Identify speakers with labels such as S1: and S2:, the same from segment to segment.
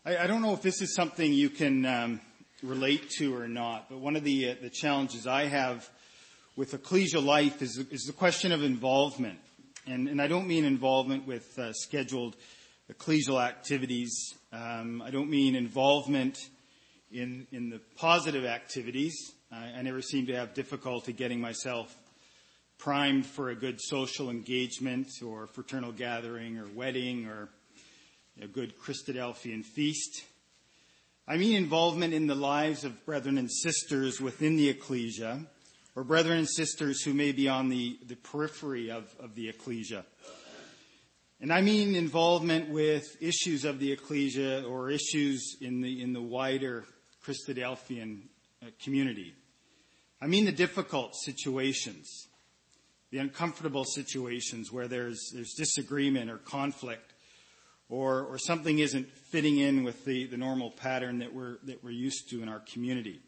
S1: I don't know if this is something you can relate to or not, but one of the challenges I have with ecclesial life is the question of involvement. And I don't mean involvement with scheduled ecclesial activities. I don't mean involvement in the positive activities. I never seem to have difficulty getting myself primed for a good social engagement or fraternal gathering or wedding or a good Christadelphian feast. I mean involvement in the lives of brethren and sisters within the ecclesia, or brethren and sisters who may be on the periphery of the ecclesia. And I mean involvement with issues of the ecclesia or issues in the wider Christadelphian community. I mean the difficult situations, the uncomfortable situations where there's disagreement or conflict, or something isn't fitting in with the normal pattern that we're used to in our community.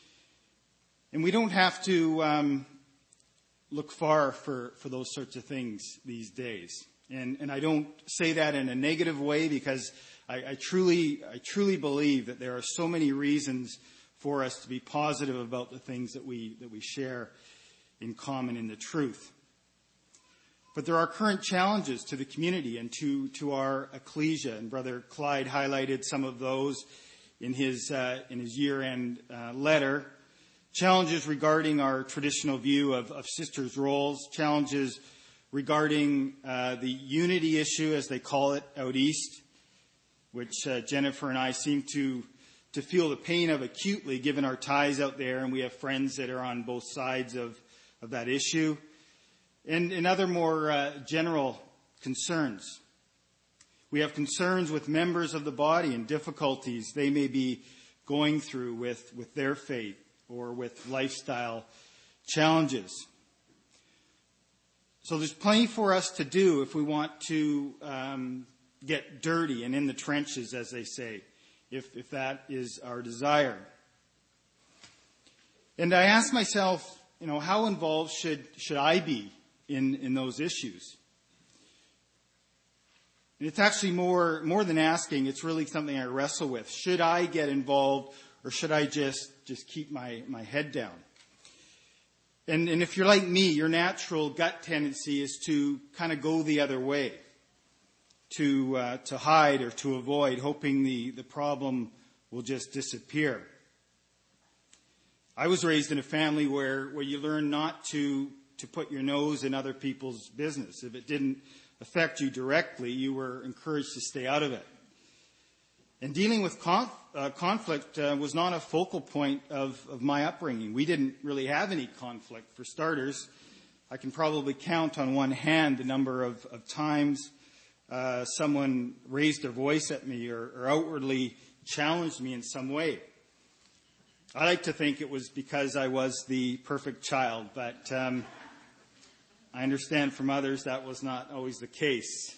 S1: And we don't have to look far for those sorts of things these days. And I don't say that in a negative way, because I truly believe that there are so many reasons for us to be positive about the things that we share in common in the truth. But there are current challenges to the community and to our ecclesia, and Brother Clyde highlighted some of those in his year-end letter. Challenges regarding our traditional view of sisters' roles, challenges regarding the unity issue, as they call it out east, which Jennifer and I seem to feel the pain of acutely, given our ties out there, and we have friends that are on both sides of that issue. And other more general concerns. We have concerns with members of the body and difficulties they may be going through with their faith or with lifestyle challenges. So there's plenty for us to do if we want to get dirty and in the trenches, as they say, if that is our desire. And I ask myself, how involved should I be in those issues? And it's actually more than asking. It's really something I wrestle with. Should I get involved, or should I just keep my head down? And if you're like me, your natural gut tendency is to kind of go the other way, to hide or to avoid, hoping the problem will just disappear. I was raised in a family where you learn not to put your nose in other people's business. If it didn't affect you directly, you were encouraged to stay out of it. And dealing with conflict was not a focal point of my upbringing. We didn't really have any conflict. For starters, I can probably count on one hand the number of times someone raised their voice at me or outwardly challenged me in some way. I like to think it was because I was the perfect child, but I understand from others that was not always the case.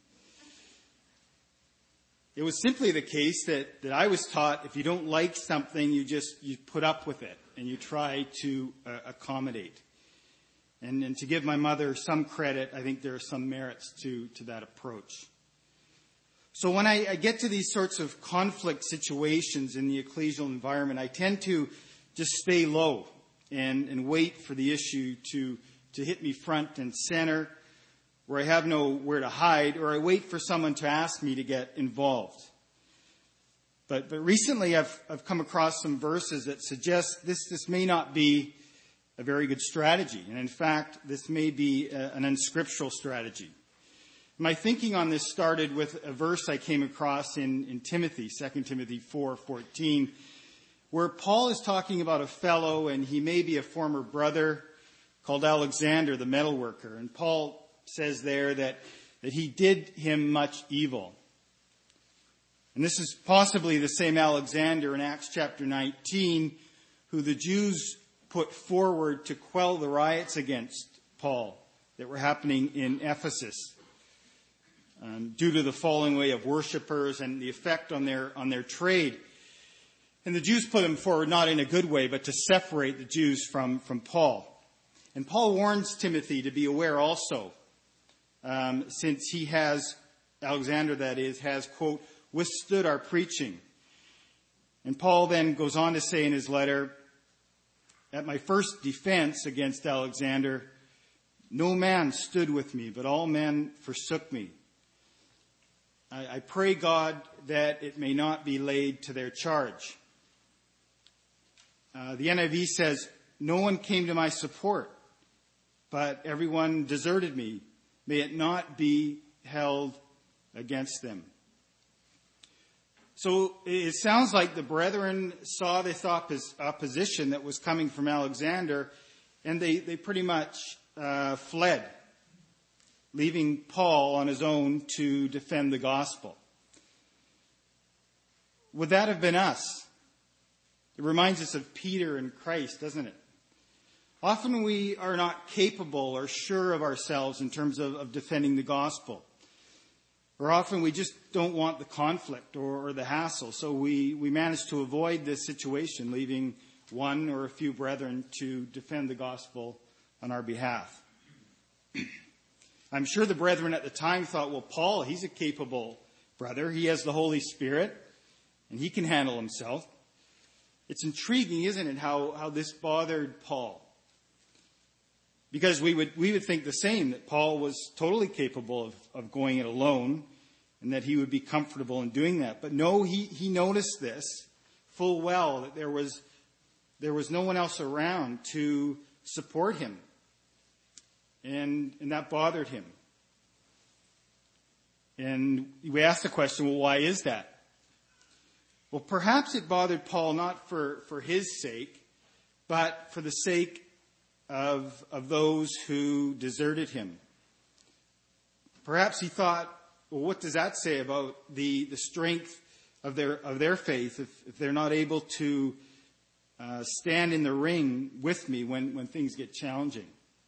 S1: It was simply the case that I was taught if you don't like something, you put up with it and you try to accommodate. And to give my mother some credit, I think there are some merits to that approach. So when I get to these sorts of conflict situations in the ecclesial environment, I tend to just stay low and wait for the issue to hit me front and center, where I have nowhere to hide, or I wait for someone to ask me to get involved. But recently I've come across some verses that suggest this may not be a very good strategy. And in fact, this may be an unscriptural strategy. My thinking on this started with a verse I came across in Timothy, 2 Timothy 4:14, where Paul is talking about a fellow, and he may be a former brother, called Alexander the metalworker. And Paul says there that he did him much evil. And this is possibly the same Alexander in Acts chapter 19 who the Jews put forward to quell the riots against Paul that were happening in Ephesus due to the falling away of worshipers and the effect on their trade. And the Jews put him forward not in a good way, but to separate the Jews from Paul. And Paul warns Timothy to be aware also, since Alexander, that is, has, quote, withstood our preaching. And Paul then goes on to say in his letter, at my first defense against Alexander, no man stood with me, but all men forsook me. I pray God that it may not be laid to their charge. The NIV says, no one came to my support, but everyone deserted me. May it not be held against them. So it sounds like the brethren saw this opposition that was coming from Alexander, and they pretty much fled, leaving Paul on his own to defend the gospel. Would that have been us? It reminds us of Peter and Christ, doesn't it? Often we are not capable or sure of ourselves in terms of defending the gospel. Or often we just don't want the conflict or the hassle, so we manage to avoid this situation, leaving one or a few brethren to defend the gospel on our behalf. I'm sure the brethren at the time thought, well, Paul, he's a capable brother. He has the Holy Spirit, and he can handle himself. It's intriguing, isn't it, how this bothered Paul? Because we would think the same, that Paul was totally capable of going it alone and that he would be comfortable in doing that. But no, he noticed this full well, that there was no one else around to support him. And that bothered him. And we asked the question, well, why is that? Well, perhaps it bothered Paul not for his sake, but for the sake of those who deserted him. Perhaps he thought, well, what does that say about the strength of their faith if they're not able to stand in the ring with me when things get challenging?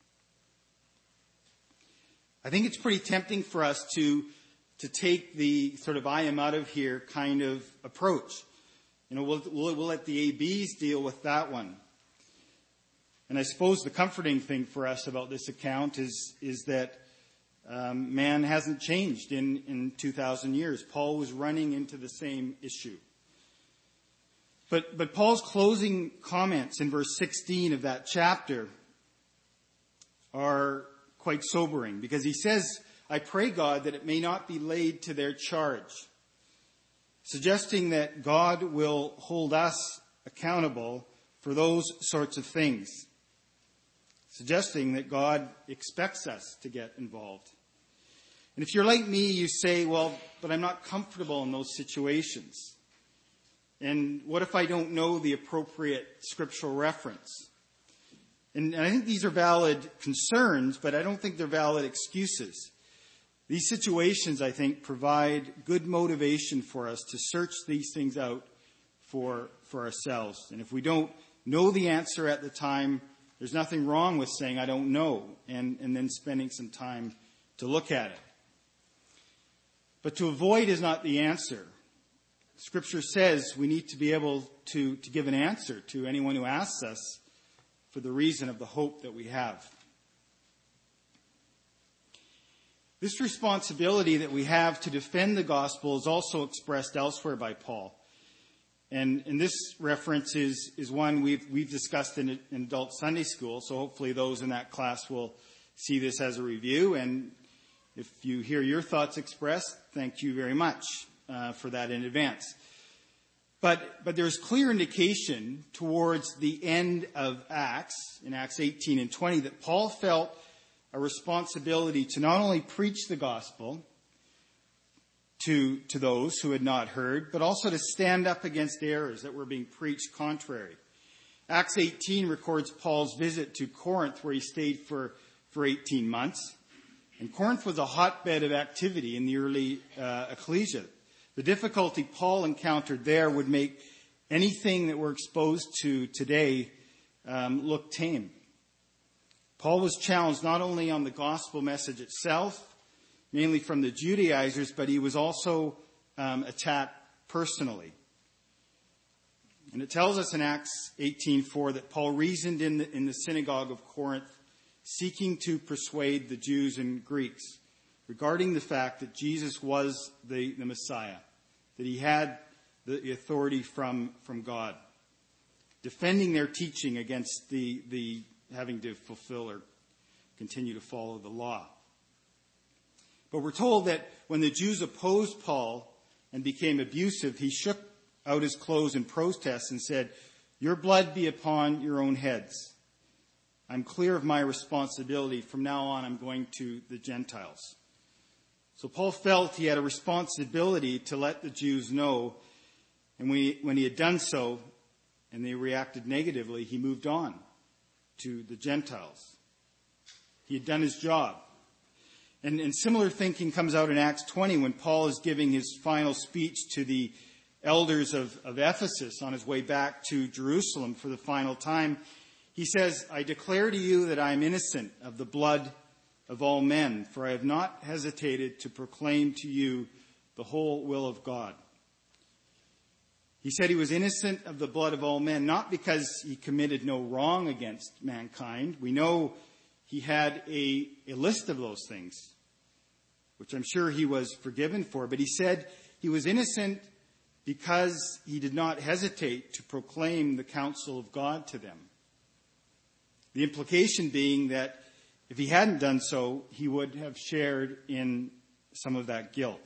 S1: I think it's pretty tempting for us to take the sort of I am out of here kind of approach. We'll let the ABs deal with that one. And I suppose the comforting thing for us about this account is that man hasn't changed in 2,000 years. Paul was running into the same issue. But Paul's closing comments in verse 16 of that chapter are quite sobering, because he says, I pray God that it may not be laid to their charge, suggesting that God will hold us accountable for those sorts of things, suggesting that God expects us to get involved. And if you're like me, you say, well, but I'm not comfortable in those situations. And what if I don't know the appropriate scriptural reference? And I think these are valid concerns, but I don't think they're valid excuses. These situations, I think, provide good motivation for us to search these things out for ourselves. And if we don't know the answer at the time, there's nothing wrong with saying, I don't know, and then spending some time to look at it. But to avoid is not the answer. Scripture says we need to be able to give an answer to anyone who asks us for the reason of the hope that we have. This responsibility that we have to defend the gospel is also expressed elsewhere by Paul. And this reference is one we've discussed in adult Sunday school, so hopefully those in that class will see this as a review. And if you hear your thoughts expressed, thank you very much for that in advance. But there's clear indication towards the end of Acts, in Acts 18 and 20, that Paul felt a responsibility to not only preach the gospel to those who had not heard, but also to stand up against errors that were being preached contrary. Acts 18 records Paul's visit to Corinth, where he stayed for 18 months. And Corinth was a hotbed of activity in the early ecclesia. The difficulty Paul encountered there would make anything that we're exposed to today look tame. Paul was challenged not only on the gospel message itself, mainly from the Judaizers, but he was also attacked personally. And it tells us in Acts 18:4 that Paul reasoned in the synagogue of Corinth, seeking to persuade the Jews and Greeks regarding the fact that Jesus was the Messiah, that he had the authority from God, defending their teaching against the having to fulfill or continue to follow the law. But we're told that when the Jews opposed Paul and became abusive, he shook out his clothes in protest and said, "Your blood be upon your own heads. I'm clear of my responsibility. From now on, I'm going to the Gentiles." So Paul felt he had a responsibility to let the Jews know, and when he had done so, and they reacted negatively, he moved on to the Gentiles. He had done his job. And similar thinking comes out in Acts 20 when Paul is giving his final speech to the elders of Ephesus on his way back to Jerusalem for the final time. He says, "I declare to you that I am innocent of the blood of all men, for I have not hesitated to proclaim to you the whole will of God." He said he was innocent of the blood of all men, not because he committed no wrong against mankind. We know he had a list of those things, which I'm sure he was forgiven for. But he said he was innocent because he did not hesitate to proclaim the counsel of God to them. The implication being that if he hadn't done so, he would have shared in some of that guilt.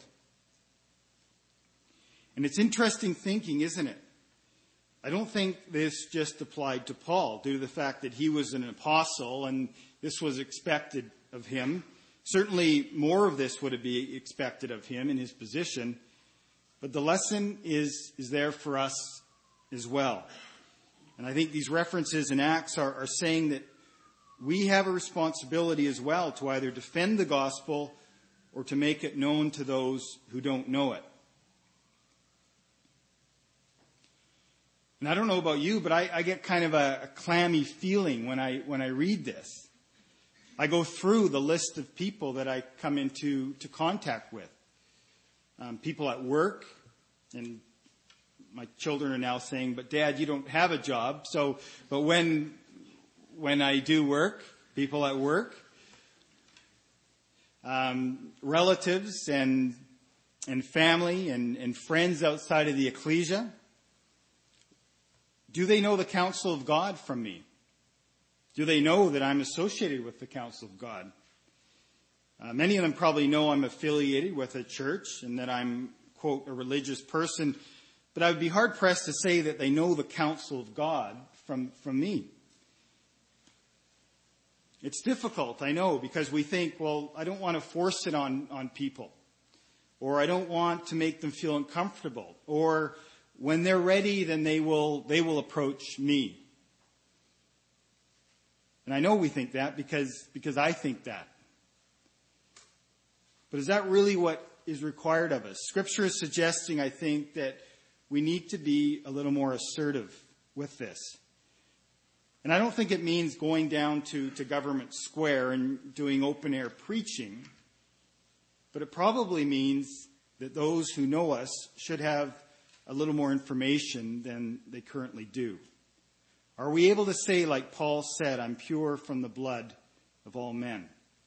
S1: And it's interesting thinking, isn't it? I don't think this just applied to Paul due to the fact that he was an apostle and this was expected of him. Certainly more of this would be expected of him in his position. But the lesson is there for us as well. And I think these references in Acts are saying that we have a responsibility as well to either defend the gospel or to make it known to those who don't know it. And I don't know about you, but I get kind of a clammy feeling when I read this. I go through the list of people that I come into contact with. People at work, and my children are now saying, "But Dad, you don't have a job." But when I do work, people at work, relatives and family and friends outside of the ecclesia. Do they know the counsel of God from me? Do they know that I'm associated with the counsel of God? Many of them probably know I'm affiliated with a church and that I'm, quote, a religious person. But I would be hard-pressed to say that they know the counsel of God from me. It's difficult, I know, because we think, well, I don't want to force it on people. Or I don't want to make them feel uncomfortable. Or when they're ready, then they will approach me. And I know we think that because I think that. But is that really what is required of us? Scripture is suggesting, I think, that we need to be a little more assertive with this. And I don't think it means going down to Government Square and doing open-air preaching. But it probably means that those who know us should have a little more information than they currently do. Are we able to say, like Paul said, "I'm pure from the blood of all men"?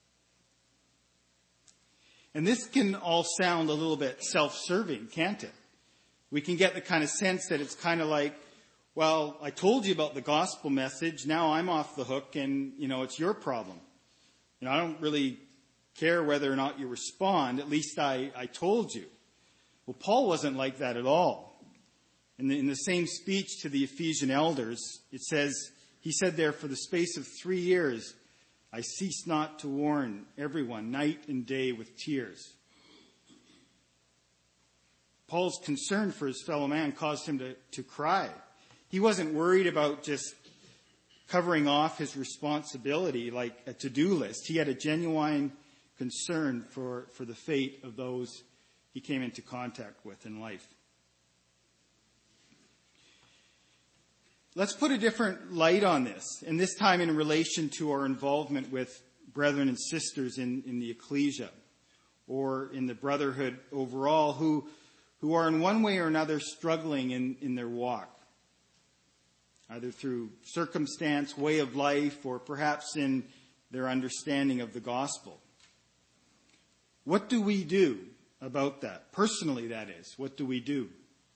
S1: And this can all sound a little bit self-serving, can't it? We can get the kind of sense that it's kind of like, well, I told you about the gospel message, now I'm off the hook and, it's your problem. I don't really care whether or not you respond, at least I told you. Well, Paul wasn't like that at all. In the same speech to the Ephesian elders, he said there, "For the space of 3 years, I ceased not to warn everyone night and day with tears." Paul's concern for his fellow man caused him to cry. He wasn't worried about just covering off his responsibility like a to-do list. He had a genuine concern for the fate of those he came into contact with in life. Let's put a different light on this, and this time in relation to our involvement with brethren and sisters in the ecclesia or in the brotherhood overall who are in one way or another struggling in their walk, either through circumstance, way of life, or perhaps in their understanding of the gospel. What do we do about that. Personally, that is. What do we do?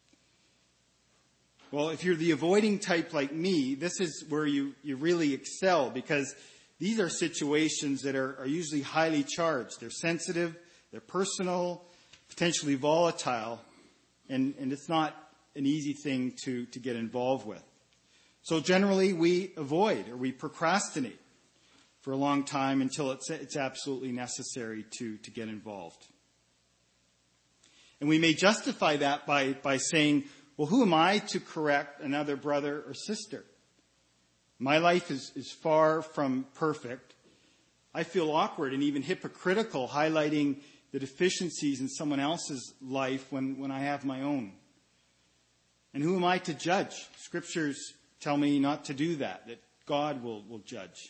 S1: Well, if you're the avoiding type like me, this is where you really excel, because these are situations that are usually highly charged. They're sensitive, they're personal, potentially volatile, and it's not an easy thing to get involved with. So generally we avoid, or we procrastinate for a long time until it's absolutely necessary to get involved. And we may justify that by saying, well, who am I to correct another brother or sister? My life is far from perfect. I feel awkward and even hypocritical highlighting the deficiencies in someone else's life when I have my own. And who am I to judge? Scriptures tell me not to do that God will judge.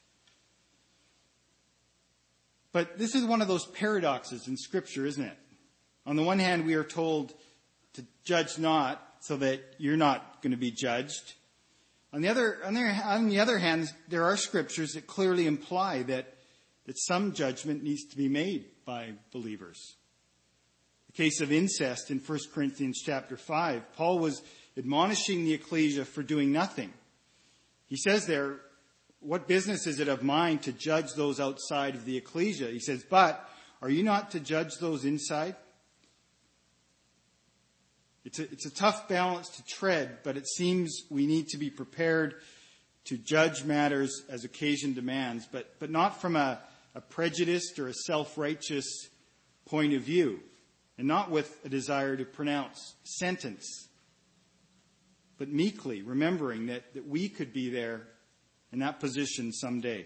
S1: But this is one of those paradoxes in Scripture, isn't it? On the one hand, we are told to judge not, so that you're not going to be judged. On the other hand, there are scriptures that clearly imply that some judgment needs to be made by believers. The case of incest in 1 Corinthians chapter 5, Paul was admonishing the ecclesia for doing nothing. He says there, what business is it of mine to judge those outside of the ecclesia? He says, but are you not to judge those inside? It's a tough balance to tread, but it seems we need to be prepared to judge matters as occasion demands, but not from a prejudiced or a self-righteous point of view, and not with a desire to pronounce sentence, but meekly, remembering that we could be there in that position someday.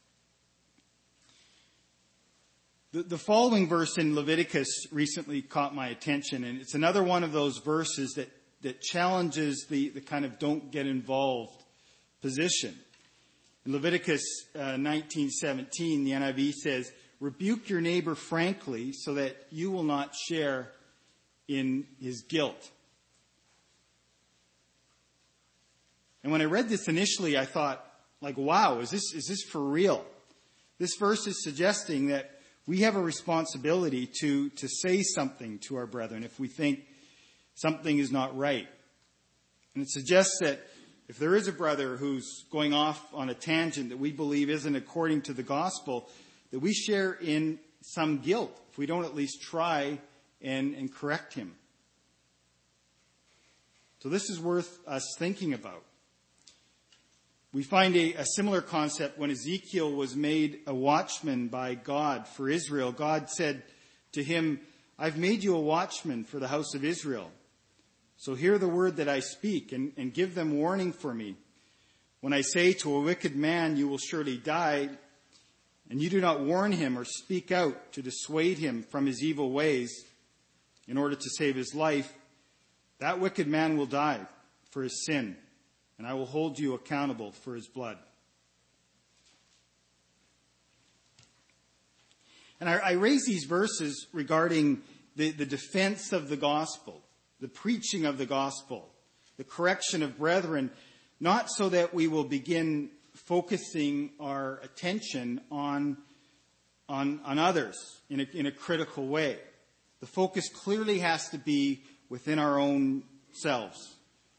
S1: The following verse in Leviticus recently caught my attention, and it's another one of those verses that challenges the kind of don't get involved position. In Leviticus 19:17, the NIV says, rebuke your neighbor frankly so that you will not share in his guilt. And when I read this initially, I thought, wow, is this for real? This verse is suggesting that we have a responsibility to say something to our brethren if we think something is not right. And it suggests that if there is a brother who's going off on a tangent that we believe isn't according to the gospel, that we share in some guilt if we don't at least try and correct him. So this is worth us thinking about. We find a similar concept when Ezekiel was made a watchman by God for Israel. God said to him, I've made you a watchman for the house of Israel. So hear the word that I speak and give them warning for me. When I say to a wicked man, you will surely die, and you do not warn him or speak out to dissuade him from his evil ways in order to save his life, that wicked man will die for his sin, and I will hold you accountable for his blood. And I raise these verses regarding the defense of the gospel, the preaching of the gospel, the correction of brethren, not so that we will begin focusing our attention on others in a critical way. The focus clearly has to be within our own selves.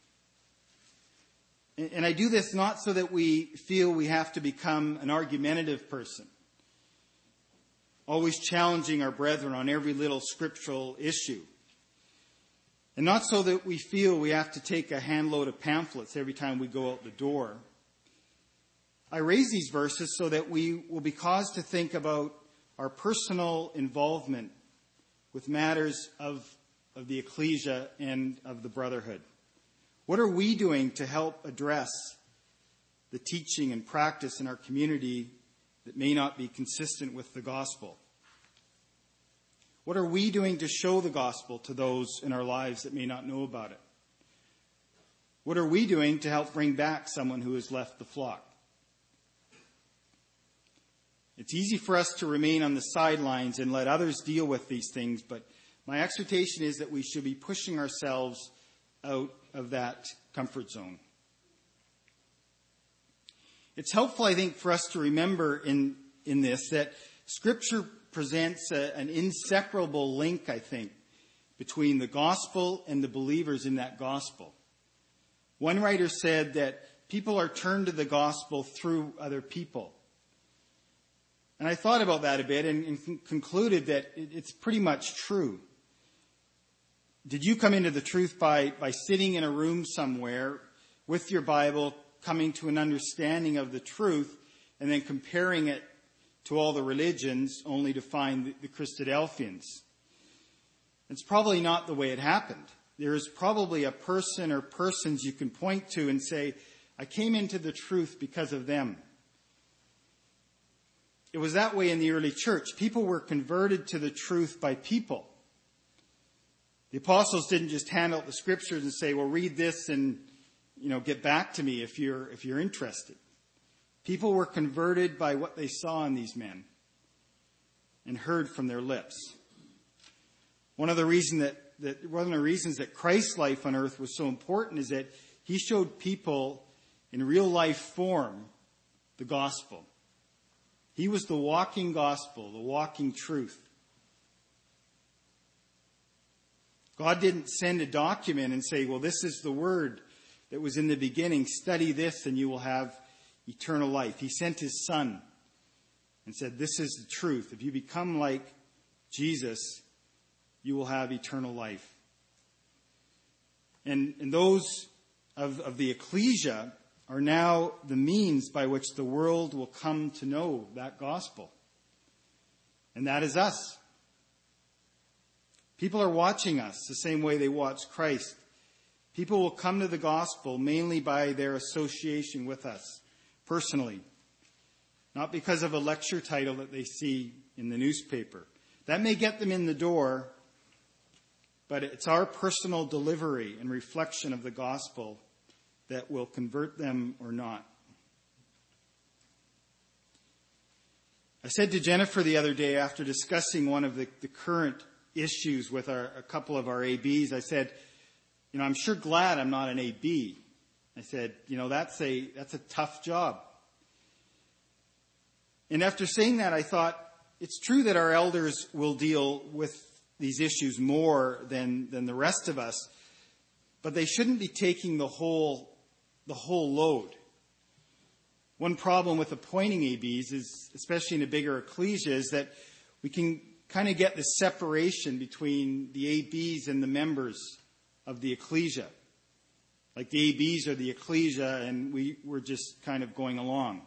S1: And I do this not so that we feel we have to become an argumentative person, always challenging our brethren on every little scriptural issue. And not so that we feel we have to take a handload of pamphlets every time we go out the door. I raise these verses so that we will be caused to think about our personal involvement with matters of the ecclesia and of the brotherhood. What are we doing to help address the teaching and practice in our community that may not be consistent with the gospel? What are we doing to show the gospel to those in our lives that may not know about it? What are we doing to help bring back someone who has left the flock? It's easy for us to remain on the sidelines and let others deal with these things, but my exhortation is that we should be pushing ourselves out of that comfort zone. It's helpful, I think, for us to remember in this that Scripture presents an inseparable link, I think, between the gospel and the believers in that gospel. One writer said that people are turned to the gospel through other people. And I thought about that a bit and concluded that it's pretty much true. Did you come into the truth by sitting in a room somewhere with your Bible, coming to an understanding of the truth, and then comparing it to all the religions only to find the Christadelphians? It's probably not the way it happened. There is probably a person or persons you can point to and say, I came into the truth because of them. It was that way in the early church. People were converted to the truth by people. The apostles didn't just hand out the scriptures and say, well, read this and, get back to me if you're interested. People were converted by what they saw in these men and heard from their lips. One of the reasons that Christ's life on earth was so important is that he showed people in real life form the gospel. He was the walking gospel, the walking truth. God didn't send a document and say, well, this is the word that was in the beginning. Study this and you will have eternal life. He sent his son and said, this is the truth. If you become like Jesus, you will have eternal life. And those of the ecclesia are now the means by which the world will come to know that gospel. And that is us. People are watching us the same way they watch Christ. People will come to the gospel mainly by their association with us personally, not because of a lecture title that they see in the newspaper. That may get them in the door, but it's our personal delivery and reflection of the gospel that will convert them or not. I said to Jennifer the other day after discussing one of the current issues with a couple of our ABs, I said, I'm sure glad I'm not an AB. I said, that's a tough job. And after saying that, I thought, it's true that our elders will deal with these issues more than the rest of us, but they shouldn't be taking the whole load. One problem with appointing ABs is, especially in a bigger ecclesia, is that we can kind of get this separation between the ABs and the members of the ecclesia. Like the ABs are the ecclesia and we're just kind of going along.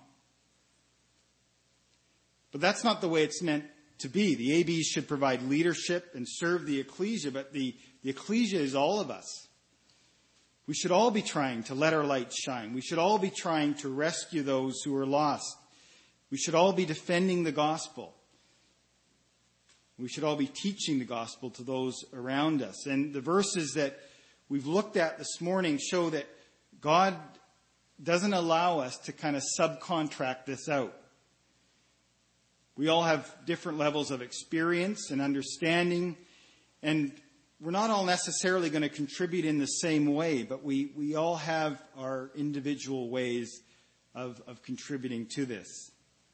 S1: But that's not the way it's meant to be. The ABs should provide leadership and serve the ecclesia, but the ecclesia is all of us. We should all be trying to let our light shine. We should all be trying to rescue those who are lost. We should all be defending the gospel. We should all be teaching the gospel to those around us. And the verses that we've looked at this morning show that God doesn't allow us to kind of subcontract this out. We all have different levels of experience and understanding, and we're not all necessarily going to contribute in the same way, but we all have our individual ways of contributing to this.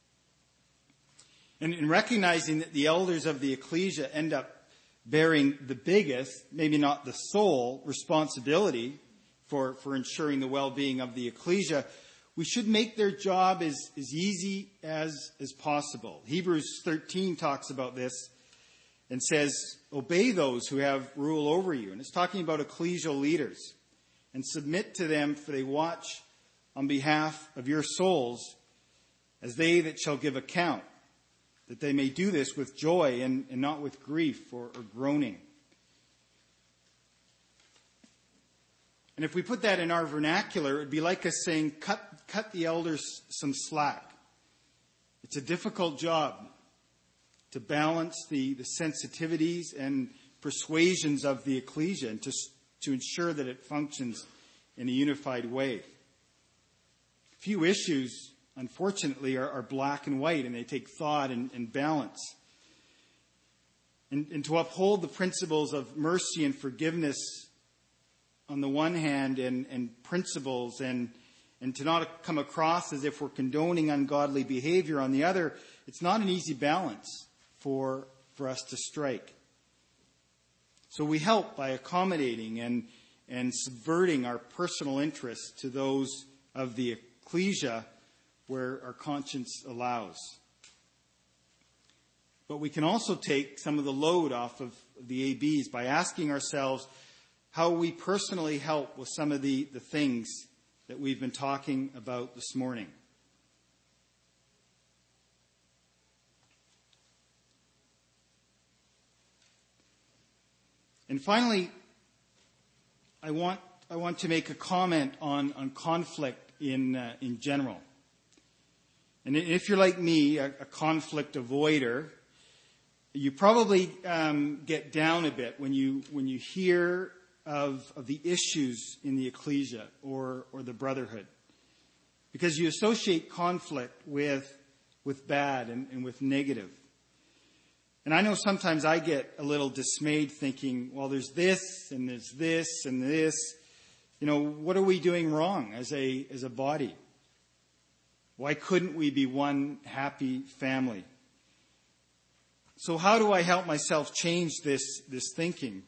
S1: And in recognizing that the elders of the ecclesia end up bearing the biggest, maybe not the sole, responsibility for ensuring the well-being of the ecclesia, we should make their job as easy as possible. Hebrews 13 talks about this and says, obey those who have rule over you. And it's talking about ecclesial leaders. And submit to them, for they watch on behalf of your souls as they that shall give account, that they may do this with joy and not with grief or groaning. And if we put that in our vernacular, it would be like us saying, cut the elders some slack. It's a difficult job to balance the sensitivities and persuasions of the ecclesia and to ensure that it functions in a unified way. Few issues, unfortunately, are black and white, and they take thought and balance. And to uphold the principles of mercy and forgiveness on the one hand, and principles, and to not come across as if we're condoning ungodly behavior on the other, it's not an easy balance for us to strike. So we help by accommodating and subverting our personal interests to those of the ecclesia where our conscience allows. But we can also take some of the load off of the ABs by asking ourselves how we personally help with some of the things that we've been talking about this morning. And finally, I want to make a comment on conflict in general. And if you're like me, a conflict avoider, you probably get down a bit when you hear of the issues in the ecclesia or the brotherhood, because you associate conflict with bad and with negative. And I know sometimes I get a little dismayed thinking, well, there's this and there's this and this. You know, what are we doing wrong as a body? Why couldn't we be one happy family? So how do I help myself change this thinking?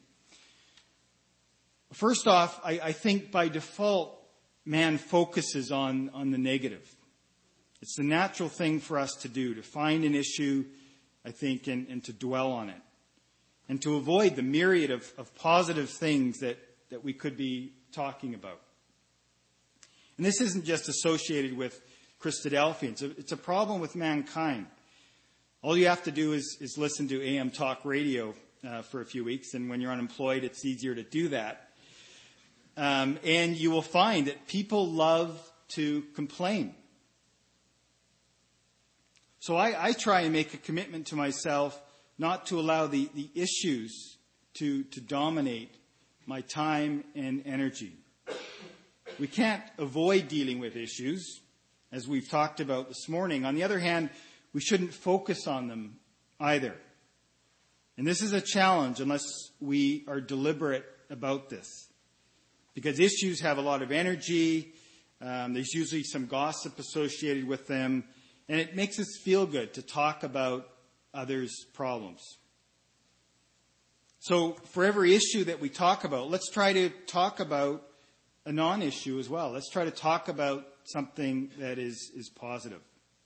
S1: First off, I think by default, man focuses on the negative. It's the natural thing for us to do, to find an issue, I think, and to dwell on it. And to avoid the myriad of positive things that we could be talking about. And this isn't just associated with Christadelphians. It's a problem with mankind. All you have to do is listen to AM talk radio for a few weeks, and when you're unemployed, it's easier to do that. And you will find that people love to complain. So I try and make a commitment to myself not to allow the issues to dominate my time and energy. We can't avoid dealing with issues, as we've talked about this morning. On the other hand, we shouldn't focus on them either. And this is a challenge unless we are deliberate about this. Because issues have a lot of energy, there's usually some gossip associated with them, and it makes us feel good to talk about others' problems. So for every issue that we talk about, let's try to talk about a non-issue as well. Let's try to talk about something that is positive.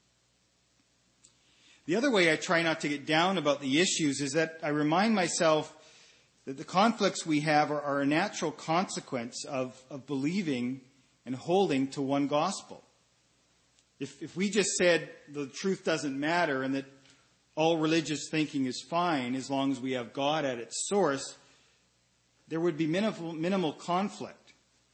S1: The other way I try not to get down about the issues is that I remind myself that the conflicts we have are a natural consequence of believing and holding to one gospel. If we just said the truth doesn't matter and that all religious thinking is fine as long as we have God at its source, there would be minimal conflict.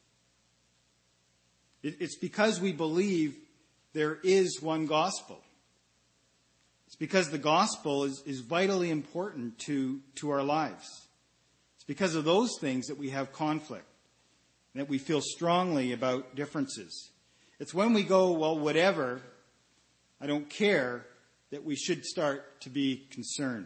S1: It's because we believe there is one gospel. It's because the gospel is vitally important to our lives. It's because of those things that we have conflict, that we feel strongly about differences. It's when we go, well, whatever, I don't care, that we should start to be concerned.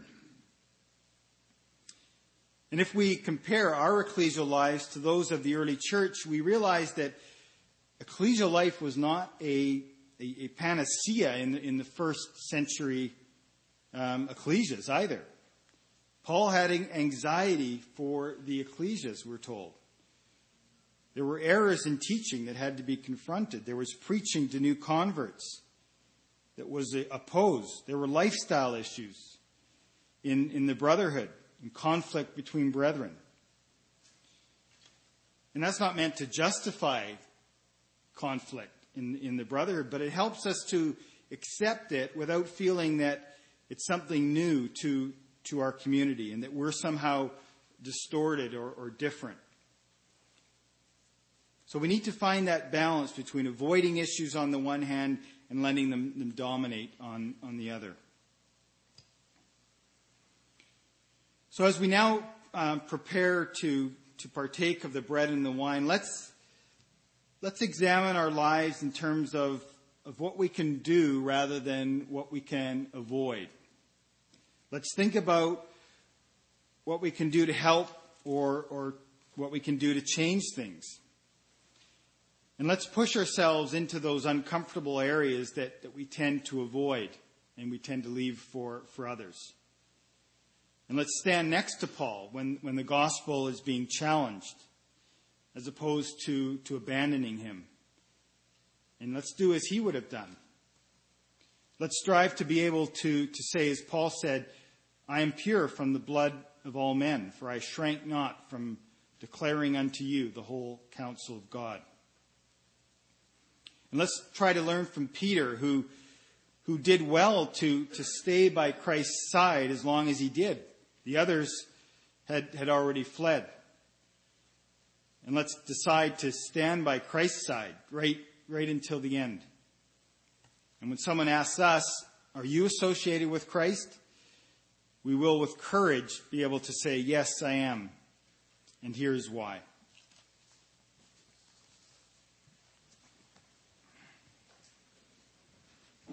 S1: And if we compare our ecclesial lives to those of the early church, we realize that ecclesial life was not a panacea in the first century ecclesias either. Paul had anxiety for the ecclesias, we're told. There were errors in teaching that had to be confronted. There was preaching to new converts that was opposed. There were lifestyle issues in the brotherhood and conflict between brethren. And that's not meant to justify conflict in the brotherhood, but it helps us to accept it without feeling that it's something new to our community and that we're somehow distorted or different. So we need to find that balance between avoiding issues on the one hand and letting them dominate on the other. So as we now prepare to partake of the bread and the wine, let's examine our lives in terms of what we can do rather than what we can avoid. Let's think about what we can do to help or what we can do to change things. And let's push ourselves into those uncomfortable areas that we tend to avoid and we tend to leave for others. And let's stand next to Paul when the gospel is being challenged, as opposed to abandoning him. And let's do as he would have done. Let's strive to be able to say, as Paul said, I am pure from the blood of all men, for I shrank not from declaring unto you the whole counsel of God. And let's try to learn from Peter, who did well to stay by Christ's side as long as he did. The others had already fled. And let's decide to stand by Christ's side right until the end. And when someone asks us, are you associated with Christ? We will with courage be able to say, yes, I am. And here's why.